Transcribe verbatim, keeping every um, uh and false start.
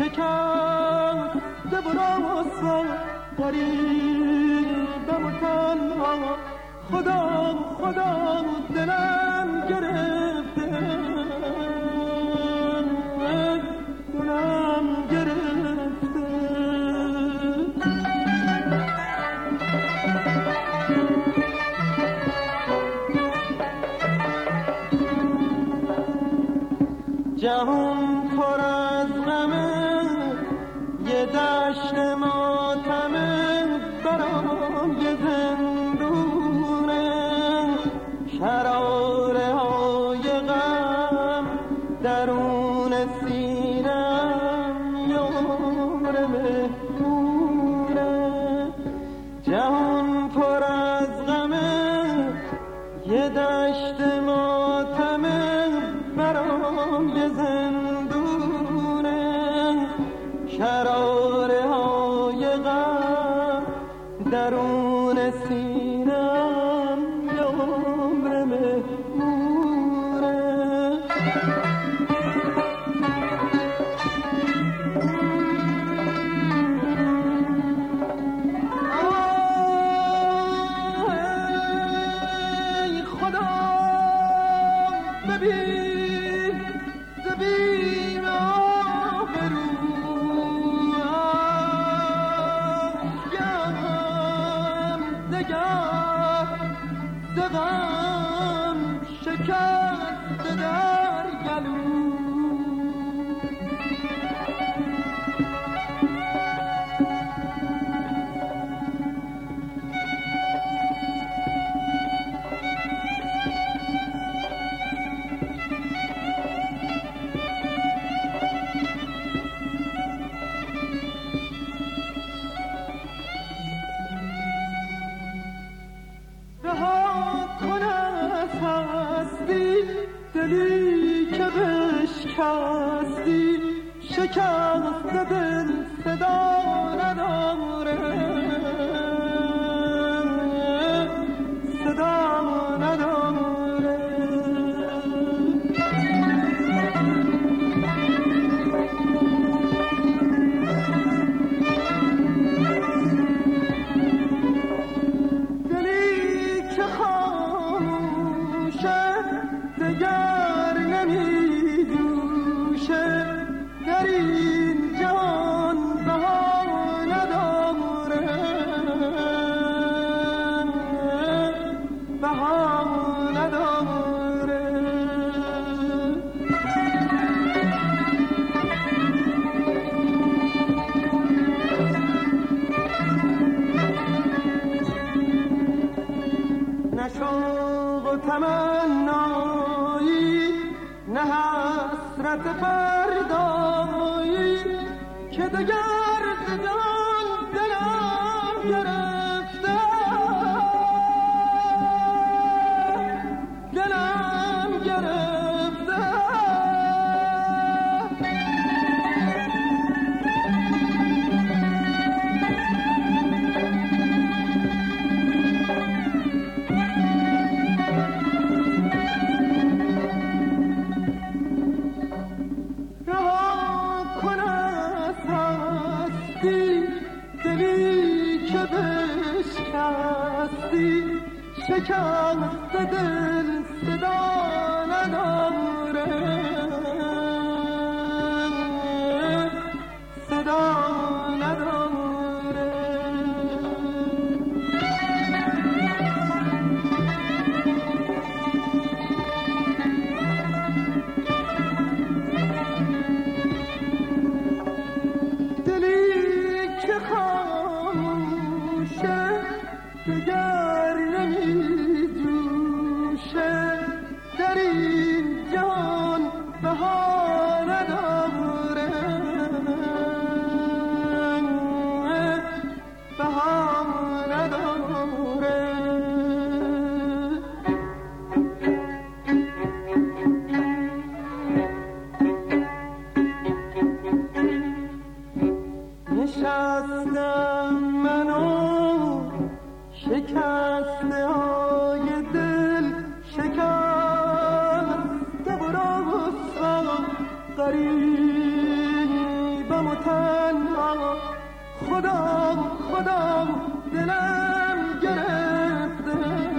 شکسته و رسوا غریبم و تنها خدا خدا دلم گرفته دلم گرفته جهان پر از غمه یه دشت ماتمه برام یه زندونه شراره های غم درون سینم یار مهمونه جهان پر از غمه یه دشت ماتمه برام یه زندونه شراره های غم درون سینم یار مهمونه ای خدا ببین زبیم آبرو دغم شکست در گلو دلی که بشکستی شکست دل صدا نداره صدا نداره دلی که خاموشه دگر نمی دوشه در این جان بها نداره بها نداره نه شوق و تمنایی نه حسرت فردایی که دگر زدان دلم گرفته دلم گرفته دلی که بشکستی شکست دل صدا نداره صدا نداره دگر نمی جوشه در این جان بها نداره بها نداره نشستم منو شکسته های دل شکسته و رسوا غریبم تنهام و تنها خدا خدا دلم گرفته